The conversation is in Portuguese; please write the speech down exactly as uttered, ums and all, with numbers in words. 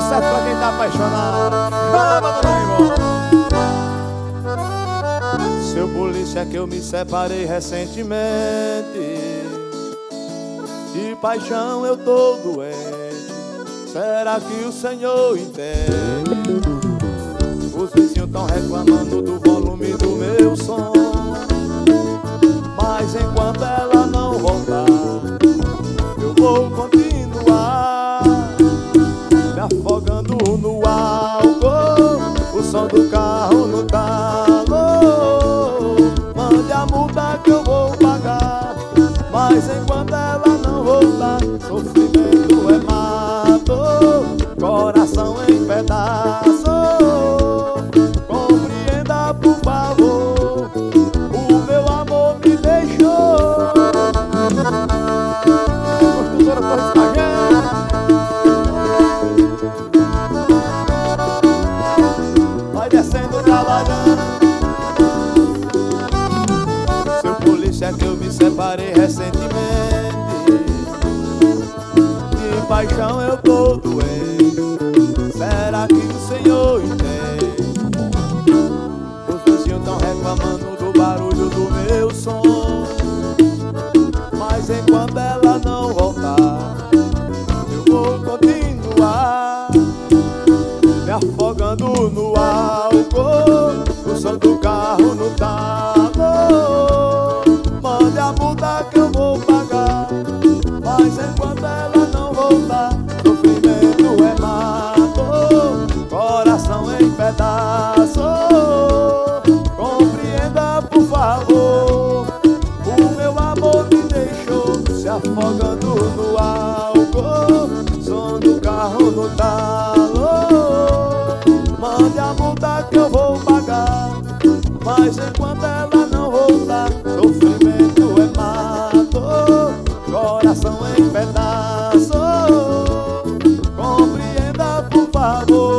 certo pra quem tá apaixonado. Seu polícia, que eu me separei recentemente. De paixão eu tô doente. Será que o senhor entende? Os vizinhos tão reclamando do volume do meu som. Mas enquanto ela não voltar, eu vou continuar me afogando no álcool, o som do carro no talo. Mande a multa que eu vou pagar, mas enquanto ela não voltar, sofrimento é mato, coração em pedaço. Compreenda, por favor, o meu amor me deixou. Construtora Torres Pagano. Vai descendo, trabalhando. Seu polícia, que eu me separei recentemente. De paixão eu tô doente. Será que o senhor entende? Os vizinhos tão reclamando do barulho do meu som. Mas enquanto ela não voltar, eu vou continuar me afogando no álcool, o som do carro no talo. Mande a multa que eu vou pagar, mas enquanto ela não voltar, sofrimento é mato, coração em pedaço. Compreenda, por favor, o meu amor me deixou se afogando no álcool, som do carro no talo. Mande a multa que eu vou pagar, mas enquanto ela não voltar, sofrimento é mato, coração em pedaço. Compreenda, por favor.